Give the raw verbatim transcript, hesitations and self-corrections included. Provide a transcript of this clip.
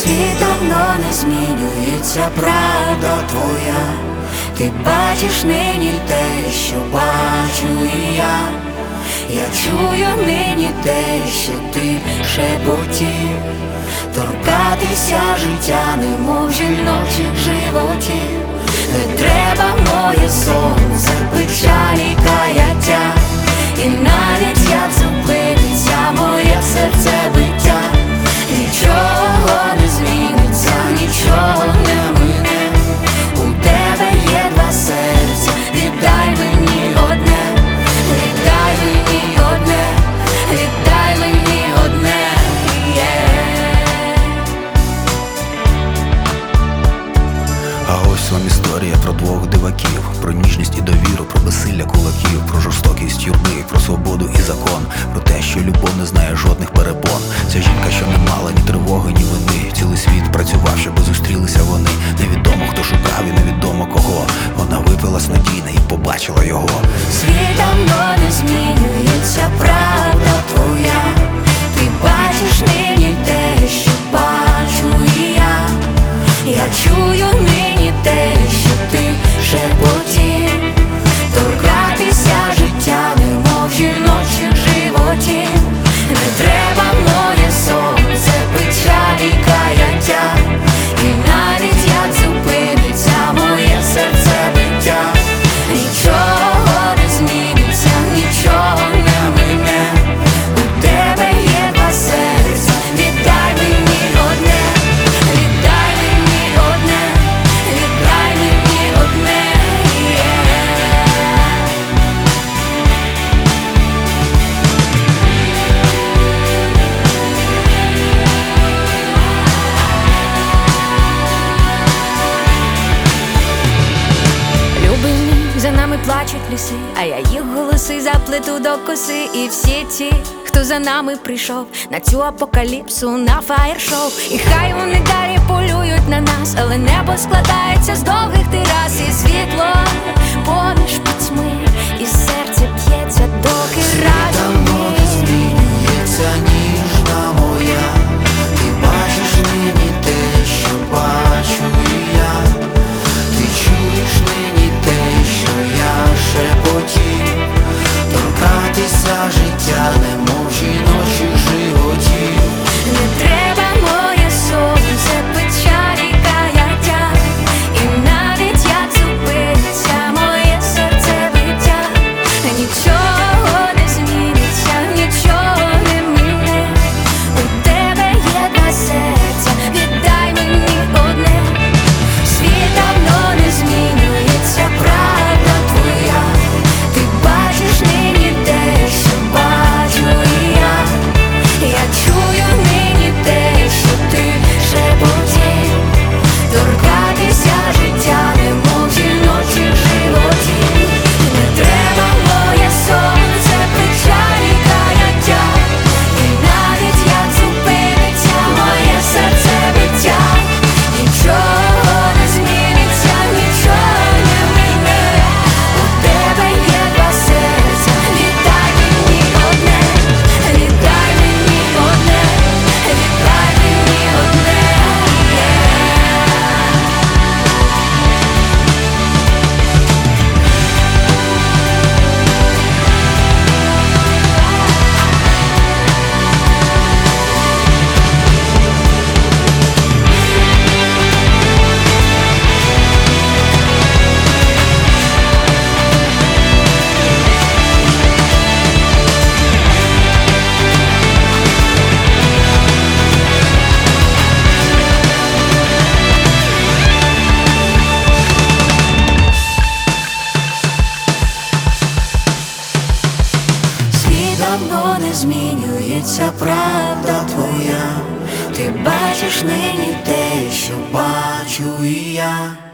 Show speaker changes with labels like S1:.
S1: Світ давно не змінюється, правда твоя. Ти бачиш нині те, що бачу і я. Я чую нині те, що ти шепотів. Торкатися життя, немов жіночих животів. Не треба моє сонце, печалі, каяття. І навіть як зупиниться моє серце биття, нічого не зміниться, нічого не мине. У тебе є два серця, віддай мені одне, віддай мені одне, віддай мені одне, yeah.
S2: А ось вам історія про двох диваків, про ніжність і довіру, про безсилля кулаків, про жорстокість юрби, про свободу і закон, про те, що любов не знає жодних перепон. Ця жінка, що не мала ні тривоги, ні вини. Цілий світ працював, щоби зустрілися вони. Невідомо, хто шукав і невідомо кого. Вона випилась надійно і побачила його.
S1: Світ давно не змінюється, правда твоя. Ти бачиш нині те, що бачу і я. Я чую нині те, що ти шепотів. Торкатися життя, немов жіночих животів. Не треба моє сонце, печалі, каяття. І навіть як зупиниться моє серце биття, нічого не зміниться, нічого не мине. У тебе є два серця, віддай мені одне, віддай мені одне, віддай мені одне, yeah.
S3: Любимі, за нами плачуть ліси, а я їх голоси заплету до коси. І всі ті, хто за нами прийшов на цю апокаліпсу, на фаєр-шоу. І хай вони далі полюють на нас, але небо складається з довгих терас. І світло поміж пітьми, і серце б'ється, доки разом ми.
S1: Змінюється ніжна моя. Ти бачиш нині те, що бачу і я. Ти чуєш нині те, що я шепотів. Торкатися життя, немов жіночих животів. Не треба моє сонце, печалі, каяття. І навіть як зупиниться моє серце биття, нічого не зміниться, нічого не мине. У тебе є два серця, віддай мені одне. Світ давно не змінюється, правда твоя. Ти бачиш нині те, що бачу і я. Я чую нині те, що ти шепотів. Торкатися життя, немов жіночих животів. Не треба моє сонце, печалі, каяття. І навіть як зупиниться моє серце биття, нічого не зміниться, нічого не мине. У тебе є два серця, віддай мені одне, віддай мені одне, віддай мені одне, yeah. Світ давно не змінюється, правда твоя. Ти бачиш нині те, що бачу і я.